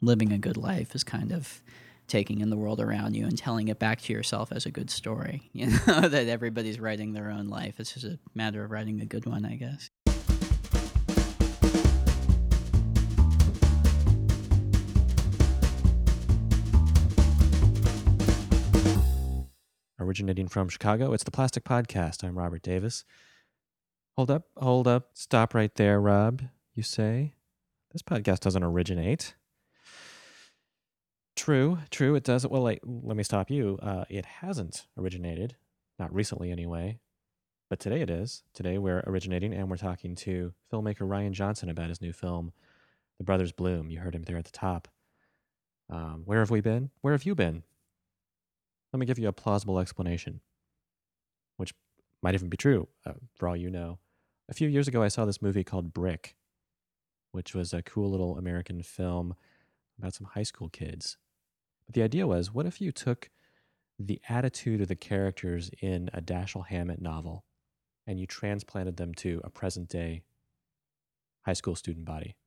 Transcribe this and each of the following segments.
living a good life is kind of taking in the world around you and telling it back to yourself as a good story. You know, that everybody's writing their own life. It's just a matter of writing a good one, I guess. Originating from Chicago, it's the Plastic Podcast. I'm Robert Davis. Hold up. Stop right there, Rob, you say. This podcast doesn't originate. True, it doesn't. Well, let me stop you. It hasn't originated. Not recently, anyway. But today it is. Today we're originating, and we're talking to filmmaker Rian Johnson about his new film, The Brothers Bloom. You heard him there at the top. Where have we been? Where have you been? Let me give you a plausible explanation, which might even be true, for all you know. A few years ago, I saw this movie called Brick, which was a cool little American film about some high school kids. But the idea was, what if you took the attitude of the characters in a Dashiell Hammett novel and you transplanted them to a present-day high school student body?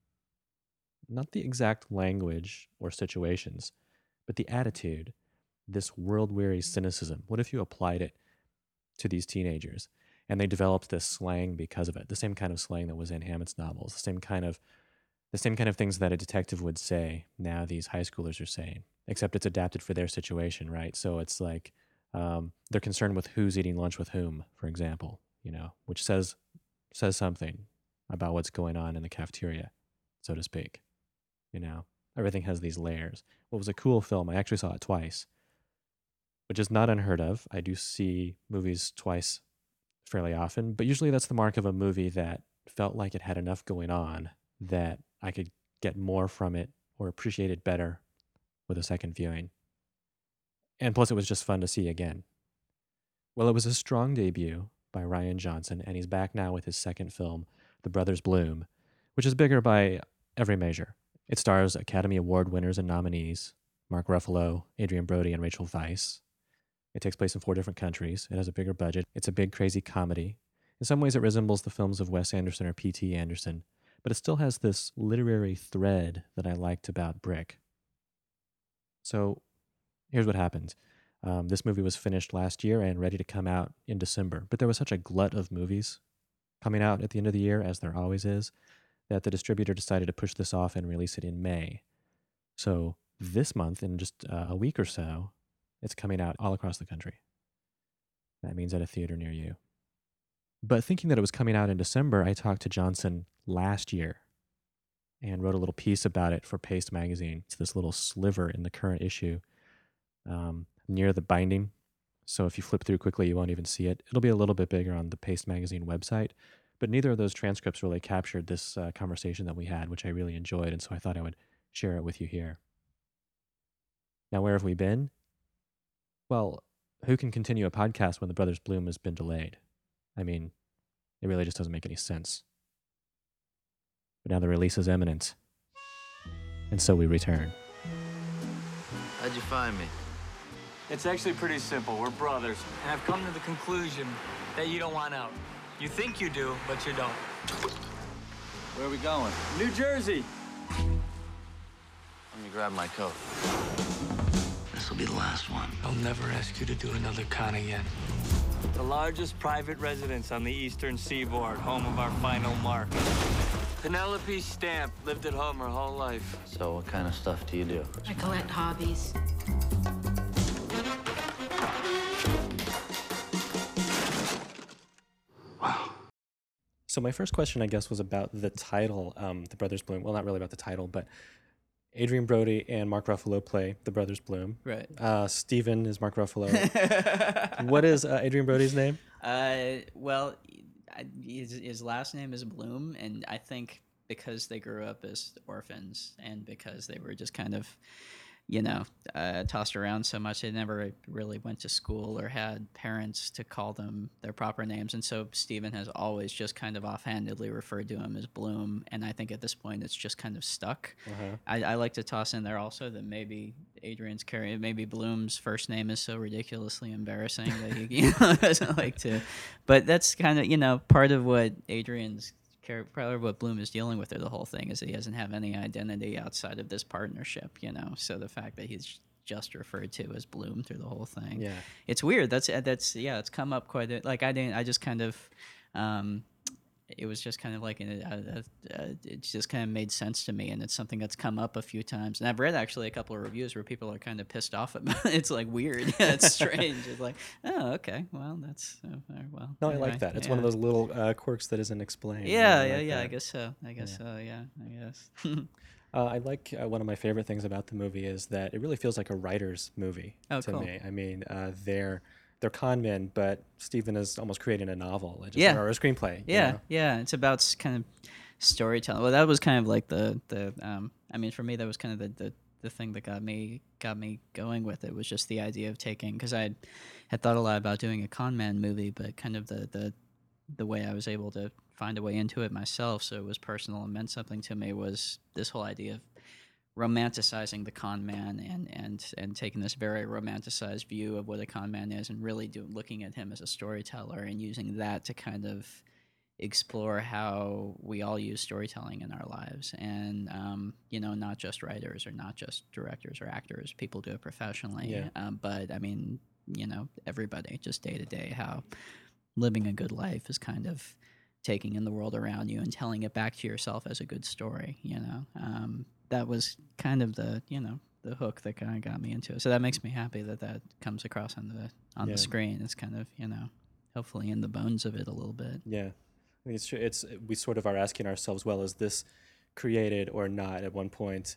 Not the exact language or situations, but the attitude, this world-weary cynicism. What if you applied it to these teenagers and they developed this slang because of it? The same kind of slang that was in Hammett's novels, the same kind of things that a detective would say now these high schoolers are saying, except it's adapted for their situation, right? So it's like they're concerned with who's eating lunch with whom, for example, which says something about what's going on in the cafeteria, so to speak. Everything has these layers. Well, it was a cool film. I actually saw it twice, which is not unheard of. I do see movies twice fairly often, but usually that's the mark of a movie that felt like it had enough going on that I could get more from it or appreciate it better with a second viewing. And plus, it was just fun to see again. Well, it was a strong debut by Rian Johnson, and he's back now with his second film, The Brothers Bloom, which is bigger by every measure. It stars Academy Award winners and nominees, Mark Ruffalo, Adrien Brody, and Rachel Weisz. It takes place in 4 different countries. It has a bigger budget. It's a big, crazy comedy. In some ways, it resembles the films of Wes Anderson or P.T. Anderson, but it still has this literary thread that I liked about Brick. So here's what happened. This movie was finished last year and ready to come out in December, but there was such a glut of movies coming out at the end of the year, as there always is, that the distributor decided to push this off and release it in May. So this month, in just a week or so, it's coming out all across the country. That means at a theater near you. But thinking that it was coming out in December, I talked to Johnson last year and wrote a little piece about it for Paste Magazine. It's this little sliver in the current issue near the binding. So if you flip through quickly, you won't even see it. It'll be a little bit bigger on the Paste Magazine website. But neither of those transcripts really captured this conversation that we had, which I really enjoyed. And so I thought I would share it with you here. Now, where have we been? Well, who can continue a podcast when The Brothers Bloom has been delayed? I mean, it really just doesn't make any sense. But now the release is imminent. And so we return. How'd you find me? It's actually pretty simple. We're brothers. And I've come to the conclusion that you don't want out. You think you do, but you don't. Where are we going? New Jersey. Let me grab my coat. This will be the last one. I'll never ask you to do another con again. The largest private residence on the eastern seaboard, home of our final mark. Penelope Stamp lived at home her whole life. So what kind of stuff do you do? I collect hobbies. So my first question, I guess, was about the title, The Brothers Bloom. Well, not really about the title, but Adrien Brody and Mark Ruffalo play The Brothers Bloom. Right. Steven is Mark Ruffalo. What is Adrien Brody's name? Well, his last name is Bloom, and I think because they grew up as orphans and because they were just kind of, tossed around so much, they never really went to school or had parents to call them their proper names. And so Stephen has always just kind of offhandedly referred to him as Bloom. And I think at this point it's just kind of stuck. Uh-huh. I like to toss in there also that maybe maybe Bloom's first name is so ridiculously embarrassing that he doesn't like to. But that's kind of, part of what Adrian's part of what Bloom is dealing with through the whole thing is that he doesn't have any identity outside of this partnership, you know. So the fact that he's just referred to as Bloom through the whole thing, Yeah. it's weird. That's it's come up quite a, like I just kind of it was just kind of like it just kind of made sense to me, and it's something that's come up a few times. And I've read actually a couple of reviews where people are kind of pissed off about it. It's like weird. It's strange. It's like, oh, okay, well, that's well. No, anyway, I like that. It's one of those little quirks that isn't explained. Yeah, I like I that. guess so. I guess so. Yeah, I guess. I like one of my favorite things about the movie is that it really feels like a writer's movie Oh, to cool. me. I mean, they're con men, but Stephen is almost creating a novel, Yeah. or a screenplay. you Yeah, know? yeah. It's about kind of storytelling. Well, that was kind of like the I mean, for me, that was kind of the thing that got me going with it was just the idea of taking, because I had thought a lot about doing a con man movie, but kind of the way I was able to find a way into it myself, so it was personal and meant something to me, was this whole idea of romanticizing the con man and taking this very romanticized view of what a con man is and really looking at him as a storyteller and using that to kind of explore how we all use storytelling in our lives. And you know, not just writers or not just directors or actors, people do it professionally. Yeah. But I mean, you know, everybody, just day to day, how living a good life is kind of taking in the world around you and telling it back to yourself as a good story, you know. That was kind of the hook that kind of got me into it. So that makes me happy that comes across on Yeah. the screen. It's kind of, you know, hopefully in the bones of it a little bit. Yeah. I think it's true. We sort of are asking ourselves, well, is this created or not? At one point,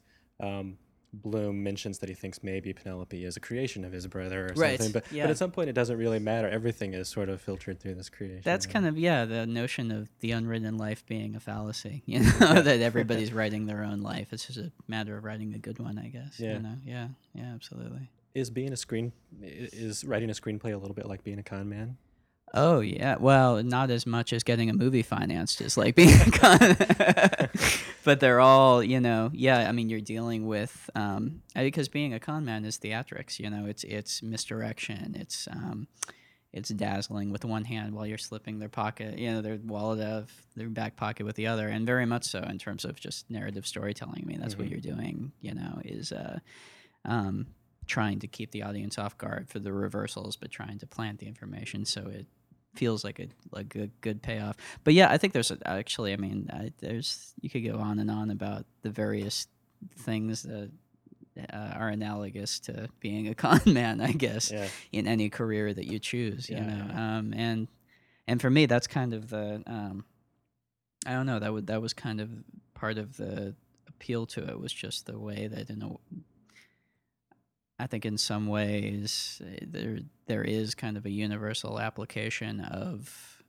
Bloom mentions that he thinks maybe Penelope is a creation of his brother or Right, something, yeah. but at some point it doesn't really matter. Everything is sort of filtered through this creation. That's right? kind of, the notion of the unwritten life being a fallacy, you know, that everybody's writing their own life. It's just a matter of writing a good one, I guess. Yeah. You know? Yeah, absolutely. Is writing a screenplay a little bit like being a con man? Oh yeah, well, not as much as getting a movie financed as like being a con, but they're all, you know, yeah. I mean, you're dealing with because being a con man is theatrics. You know, it's misdirection. It's dazzling with one hand while you're slipping their pocket, you know, their wallet out of their back pocket with the other, and very much so in terms of just narrative storytelling. I mean, that's what you're doing. You know, is trying to keep the audience off guard for the reversals, but trying to plant the information so it feels like a good payoff. But yeah, I think there's actually, I mean, you could go on and on about the various things that are analogous to being a con man, I guess, Yeah. in any career that you choose, you Yeah, know. And for me, that's kind of the I don't know, that was kind of part of the appeal to it, was just the way that I think in some ways there is kind of a universal application of,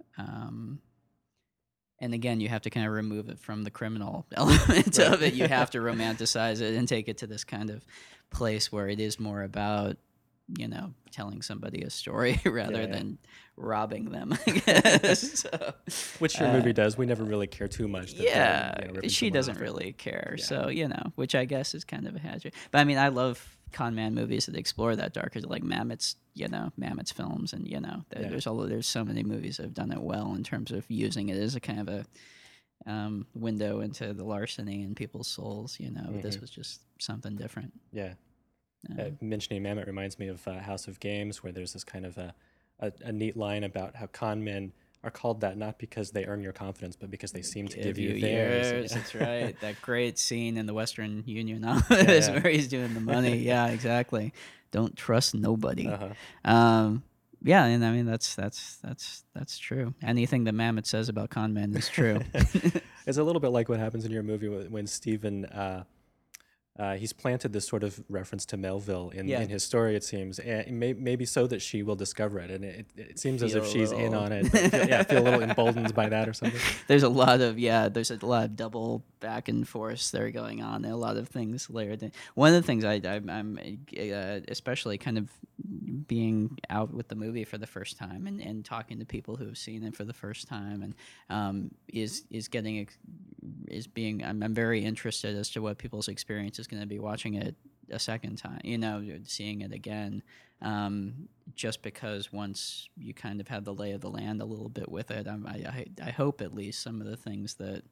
and again, you have to kind of remove it from the criminal element of it. You have to romanticize it and take it to this kind of place where it is more about, you know, telling somebody a story rather Yeah. than robbing them, I guess. So, Which your movie does. We never really care too much. That yeah, they're, ripping she someone doesn't off. really care. Yeah. So, you know, which I guess is kind of a hazard. But I mean, I love con man movies that explore that darker, like Mamet's films, and you know, Yeah. there's so many movies that have done it well in terms of using it as a kind of a window into the larceny in people's souls. You know, this was just something different. Yeah. Mentioning Mamet reminds me of House of Games, where there's this kind of a neat line about how con men are called that not because they earn your confidence, but because they seem to give you theirs. That's right. That great scene in the Western Union office Yeah. where he's doing the money. Yeah, exactly. Don't trust nobody. Uh-huh. Yeah, and I mean that's true. Anything that Mamet says about con men is true. It's a little bit like what happens in your movie when Stephen he's planted this sort of reference to Melville in his story, it seems, and maybe so that she will discover it, and it seems as if she's in on it. But feel a little emboldened by that or something. There's a lot of double back and forth there going on. A lot of things layered in. One of the things I'm especially kind of being out with the movie for the first time and talking to people who have seen it for the first time and is getting is being. I'm very interested as to what people's experience is going to be watching it a second time. Seeing it again. Just because once you kind of have the lay of the land a little bit with it, I hope at least some of the things that.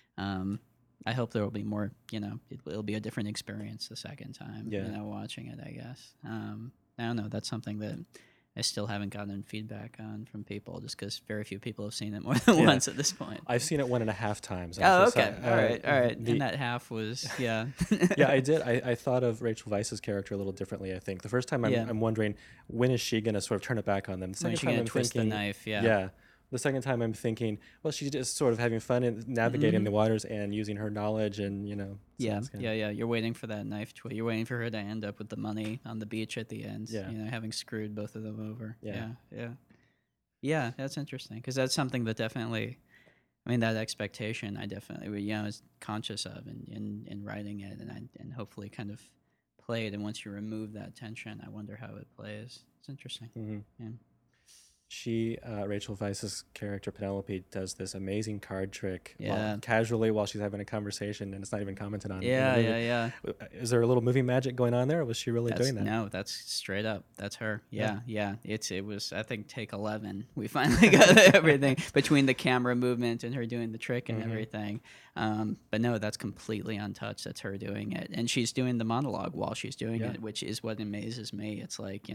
I hope there will be more. It'll be a different experience the second time. Yeah. Watching it. I guess. I don't know. That's something that I still haven't gotten feedback on from people, just because very few people have seen it more than Yeah. once at this point. I've seen it 1.5 times. Oh, actually, okay. so, All right. the- And that half was, yeah. yeah, I did. I thought of Rachel Weisz's character a little differently. I think the first time Yeah. I'm wondering, when is she going to sort of turn it back on them? The When is second she time gonna I'm twist the thinking, knife? Yeah. yeah. The second time I'm thinking, well, she's just sort of having fun and navigating Mhm. the waters and using her knowledge, and so Yeah, it's kinda- yeah. You're waiting for that knife twist. You're waiting for her to end up with the money on the beach at the end. Yeah. Having screwed both of them over. Yeah. Yeah, that's interesting, because that's something that definitely, I mean, that expectation I definitely, was conscious of in writing it, and hopefully kind of played. And once you remove that tension, I wonder how it plays. It's interesting. Mhm. Yeah. She, Rachel Weisz's character Penelope, does this amazing card trick Yeah. casually while she's having a conversation, and it's not even commented on. in the Yeah, movie. yeah. Is there a little movie magic going on there, or was she really doing that? No, that's straight up. That's her. Yeah. Yeah. It was, I think, take 11. We finally got everything between the camera movement and her doing the trick and Mhm. everything. But no, that's completely untouched. That's her doing it, and she's doing the monologue while she's doing Yeah. it, which is what amazes me. It's like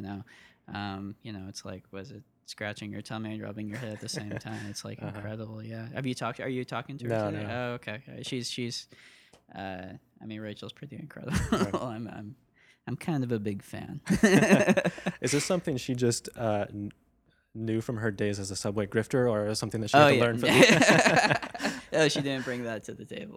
it's like, was it scratching your tummy and rubbing your head at the same time? It's like Uh-huh. incredible. Yeah. Are you talking to her No, today? no. Oh, okay. She's. I mean, Rachel's pretty incredible. Right. I'm kind of a big fan. Is this something she just knew from her days as a subway grifter, or something that she had to learn from? Oh, she didn't bring that to the table.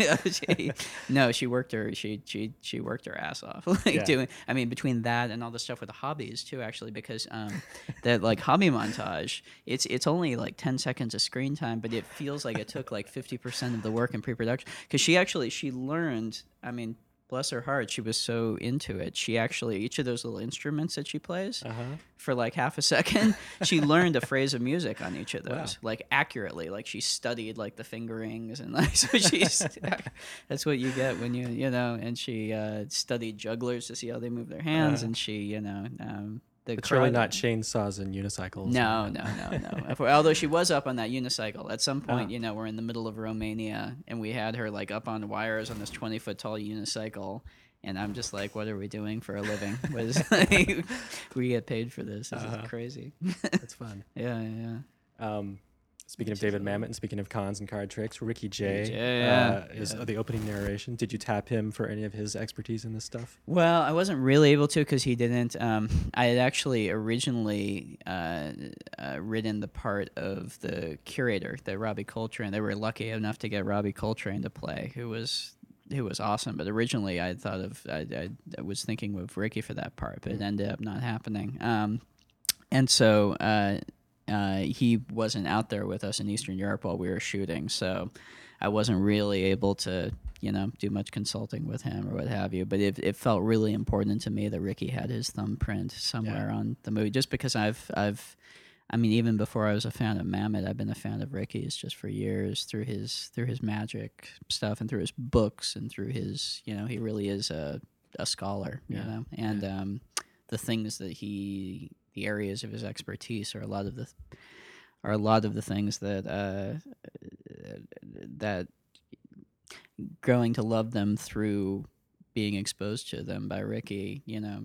No, she worked her she worked her ass off, Yeah. doing. I mean, between that and all the stuff with the hobbies too, actually, because that like hobby montage, it's only like 10 seconds of screen time, but it feels like it took like 50% of the work in pre-production, because she learned. I mean, bless her heart, she was so into it. She actually, each of those little instruments that she plays, for like half a second, she learned a phrase of music on each of those, Wow. like accurately. Like she studied like the fingerings, and like, so she's that's what you get when and she studied jugglers to see how they move their hands, and she the It's really crowd- not chainsaws and unicycles. no. Although she was up on that unicycle at some point. Ah. We're in the middle of Romania, and we had her like up on wires on this 20-foot tall unicycle, and I'm just like, what are we doing for a living? What is we get paid for this? This is crazy. It's fun. Yeah. Speaking of David Mamet and speaking of cons and card tricks, Ricky Jay is yeah. the opening narration. Did you tap him for any of his expertise in this stuff? Well, I wasn't really able to, because he didn't. I had actually originally written the part of the curator, the Robbie Coltrane. They were lucky enough to get Robbie Coltrane to play, who was awesome. But originally, I was thinking of Ricky for that part, but it ended up not happening. And so he wasn't out there with us in Eastern Europe while we were shooting, so I wasn't really able to, do much consulting with him or what have you. But it felt really important to me that Ricky had his thumbprint somewhere on the movie, just because I mean, even before I was a fan of Mamet, I've been a fan of Ricky's just for years, through his magic stuff and through his books and through his, he really is a scholar, and the things that the areas of his expertise are a lot of the things that that growing to love them through being exposed to them by Ricky.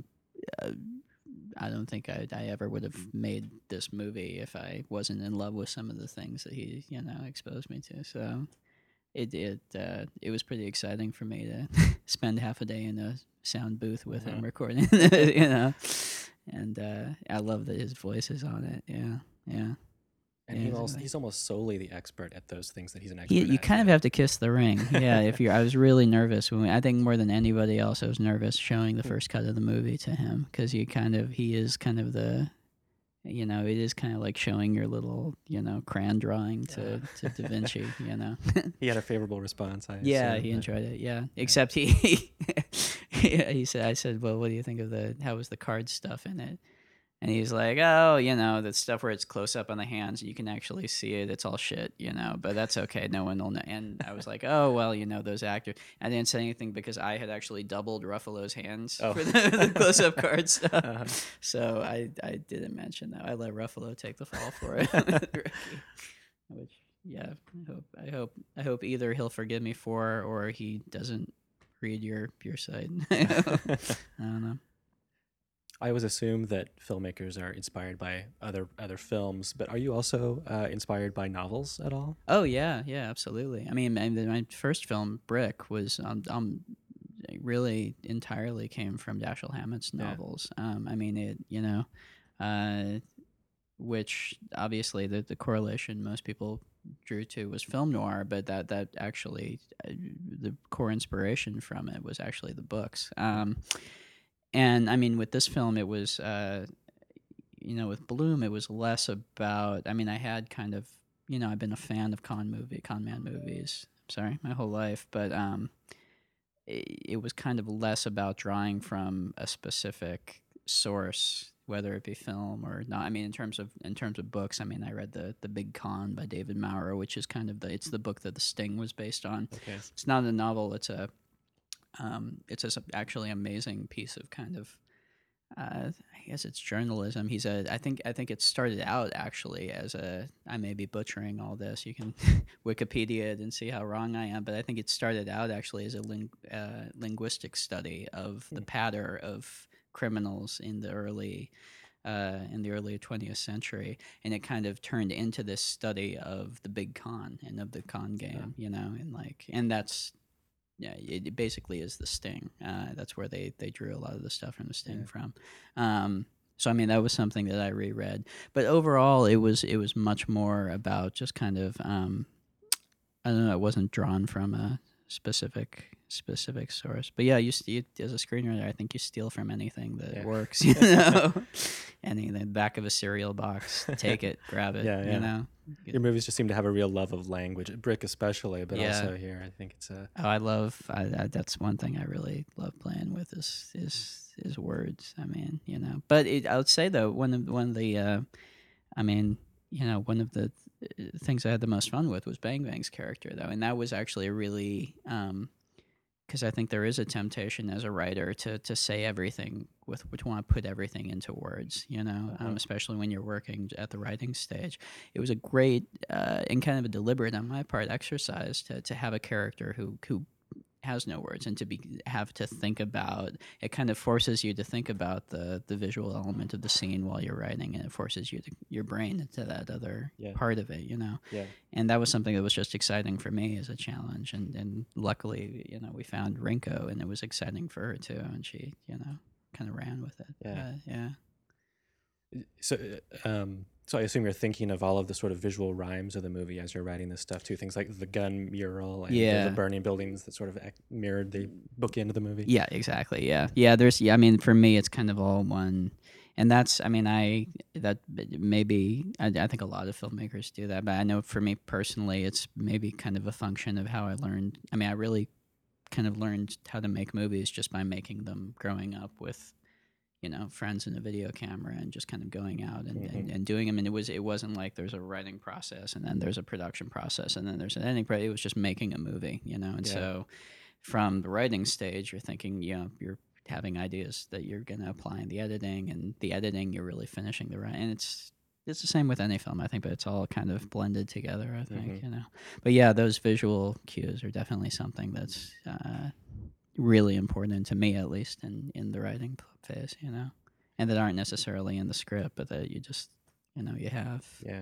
I don't think I ever would have made this movie if I wasn't in love with some of the things that he exposed me to. So it was pretty exciting for me to spend half a day in a sound booth with him recording, And I love that his voice is on it. Yeah. And Yeah, he's almost solely the expert at those things that he's an expert You at. kind of have to kiss the ring. Yeah, I was really nervous I think more than anybody else, I was nervous showing the first cut of the movie to him, because he is kind of the, it is kind of like showing your little, crayon drawing to Da Vinci. He had a favorable response. Yeah, assume, he but- enjoyed it. Yeah, except he said, I said, well, what do you think of how was the card stuff in it? And he's like, oh, the stuff where it's close up on the hands and you can actually see it, it's all shit, but that's okay. No one will know. And I was like, oh, well, those actors. I didn't say anything because I had actually doubled Ruffalo's hands Oh. for the close up card stuff. Uh-huh. So I didn't mention that. I let Ruffalo take the fall for it. Which, yeah, I hope either he'll forgive me for or he doesn't read your site. I don't know. I always assume that filmmakers are inspired by other films, but are you also inspired by novels at all? Oh yeah, absolutely. I mean, my first film, Brick, was really entirely came from Dashiell Hammett's novels. I mean, it which obviously the correlation most people drew to was film noir, but that actually the core inspiration from it was actually the books. And I mean, with this film, it was with Bloom, it was less about. I mean, I had kind of I've been a fan of con man movies. Sorry, my whole life, but it was kind of less about drawing from a specific source, whether it be film or not. I mean, in terms of books, I mean, I read the Big Con by David Maurer, which is kind of it's the book that The Sting was based on. Okay. It's not a novel. It's actually amazing piece of kind of I guess it's journalism. I think it started out actually as I may be butchering all this. You can Wikipedia it and see how wrong I am, but I think it started out actually as a linguistic study of the patter of criminals in the early 20th century, and it kind of turned into this study of the big con and of the con game, and that's. Yeah, it basically is the Sting. That's where they drew a lot of the stuff from the Sting from. So I mean, that was something that I reread. But overall, it was much more about just kind of I don't know. It wasn't drawn from a specific source. But yeah, you as a screenwriter, I think you steal from anything that works. Anything back of a cereal box, take it, grab it. Yeah. Your movies just seem to have a real love of language, Brick especially, but also here, I think it's a. Oh, I love. That's one thing I really love playing with is words. I mean, But I would say though, one of the things I had the most fun with was Bang Bang's character though, and that was actually a really because I think there is a temptation as a writer to say everything to want to put everything into words, especially when you're working at the writing stage. It was a great and kind of a deliberate on my part exercise to have a character who has no words and have to think about it. Kind of forces you to think about the visual element of the scene while you're writing, and it forces your brain into that other part of it, and that was something that was just exciting for me as a challenge, and luckily we found Rinko, and it was exciting for her too, and she kind of ran with it. So I assume you're thinking of all of the sort of visual rhymes of the movie as you're writing this stuff too. Things like the gun mural and the burning buildings that sort of mirrored the bookend of the movie. Yeah, exactly. Yeah. I mean, for me, it's kind of all one, and that's. I mean, I think a lot of filmmakers do that, but I know for me personally, it's maybe kind of a function of how I learned. I mean, I really kind of learned how to make movies just by making them growing up with friends in a video camera and just kind of going out and doing them. And it wasn't like there's a writing process and then there's a production process and then there's an editing process. It was just making a movie, and so from the writing stage, you're thinking, you're having ideas that you're going to apply in the editing, and the editing, you're really finishing the writing. And it's the same with any film, I think, but it's all kind of blended together, I think, But yeah, those visual cues are definitely something that's really important to me, at least in the writing phase, and that aren't necessarily in the script, but that you just you have. Yeah.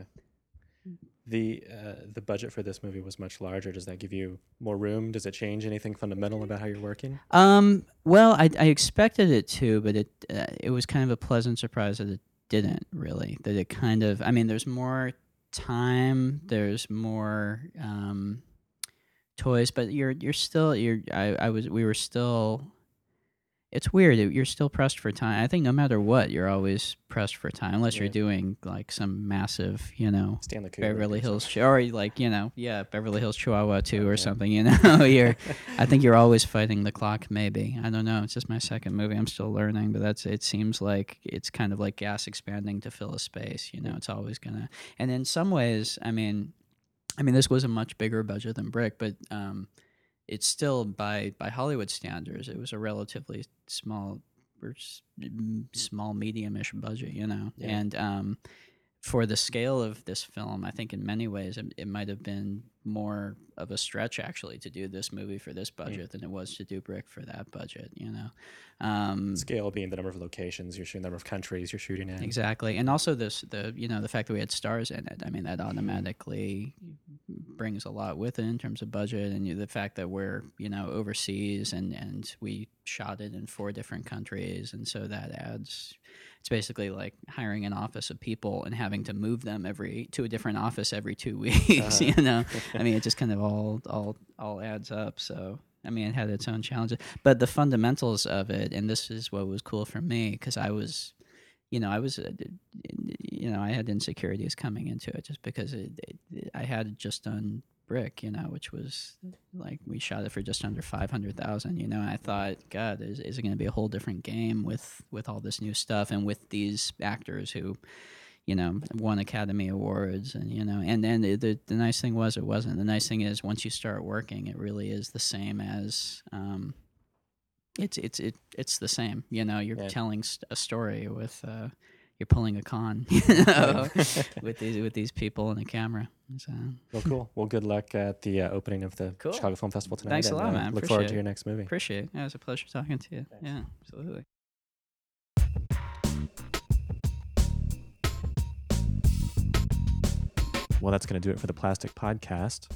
The budget for this movie was much larger. Does that give you more room? Does it change anything fundamental about how you're working? Well, I expected it to, but it was kind of a pleasant surprise that it didn't really. That it kind of. I mean, there's more time. There's more toys, but we were still. it's weird. You're still pressed for time. I think no matter what, you're always pressed for time, unless you're Right. doing like some massive, Stanley Kubrick Beverly or Hills, something. or like, Beverly Hills Chihuahua 2 or Okay. something, I think you're always fighting the clock, maybe. I don't know. It's just my second movie. I'm still learning, but it seems like it's kind of like gas expanding to fill a space, it's always gonna, and in some ways, I mean, this was a much bigger budget than Brick, but, it's still by Hollywood standards, it was a relatively small small medium-ish budget, Yeah. and for the scale of this film, I think in many ways it might have been more of a stretch actually to do this movie for this budget than it was to do Brick for that budget. Scale being the number of locations you're shooting, the number of countries you're shooting in. Exactly, and also the fact that we had stars in it. I mean, that automatically brings a lot with it in terms of budget, and the fact that we're overseas and we shot it in 4 different countries, and so that adds. It's basically like hiring an office of people and having to move them to a different office every 2 weeks. I mean, it just kind of all adds up. So. I mean, it had its own challenges, but the fundamentals of it, and this is what was cool for me, because I had insecurities coming into it just because I had just done Brick, which was like we shot it for just under 500,000, and I thought, God, is it going to be a whole different game with all this new stuff and with these actors who. Won Academy Awards, and then the nice thing was it wasn't. The nice thing is once you start working, it really is the same as it's the same. You're telling a story with you're pulling a con, with these people and a camera. So. Well, cool. Well, good luck at the opening of the Cool. Chicago Film Festival tonight. Thanks a lot, man. Look forward Appreciate to it. your next movie. Appreciate it. Yeah, it was a pleasure talking to you. Thanks. Yeah, absolutely. Well, that's going to do it for the Plastic Podcast.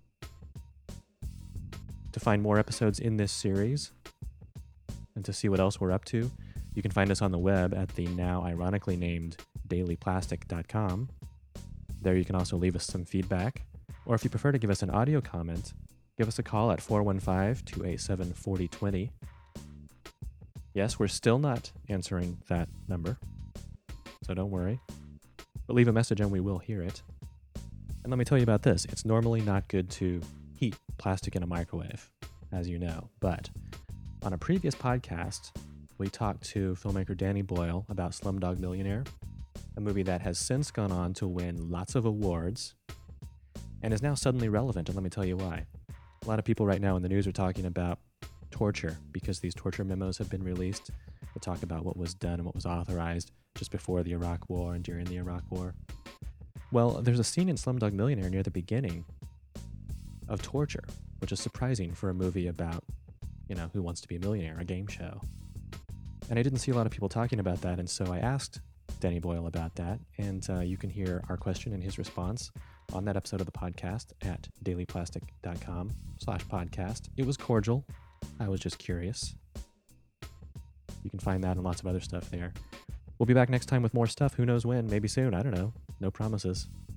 To find more episodes in this series and to see what else we're up to, you can find us on the web at the now ironically named dailyplastic.com. There you can also leave us some feedback, or if you prefer to give us an audio comment, give us a call at 415-287-4020. Yes, we're still not answering that number, so don't worry. But leave a message and we will hear it. And let me tell you about this. It's normally not good to heat plastic in a microwave, as you know. But on a previous podcast, we talked to filmmaker Danny Boyle about Slumdog Millionaire, a movie that has since gone on to win lots of awards and is now suddenly relevant. And let me tell you why. A lot of people right now in the news are talking about torture because these torture memos have been released that talk about what was done and what was authorized just before the Iraq War and during the Iraq War. Well, there's a scene in Slumdog Millionaire near the beginning of torture, which is surprising for a movie about, Who Wants to Be a Millionaire, a game show. And I didn't see a lot of people talking about that, and so I asked Danny Boyle about that, and you can hear our question and his response on that episode of the podcast at dailyplastic.com/podcast. It was cordial. I was just curious. You can find that and lots of other stuff there. We'll be back next time with more stuff. Who knows when? Maybe soon. I don't know. No promises.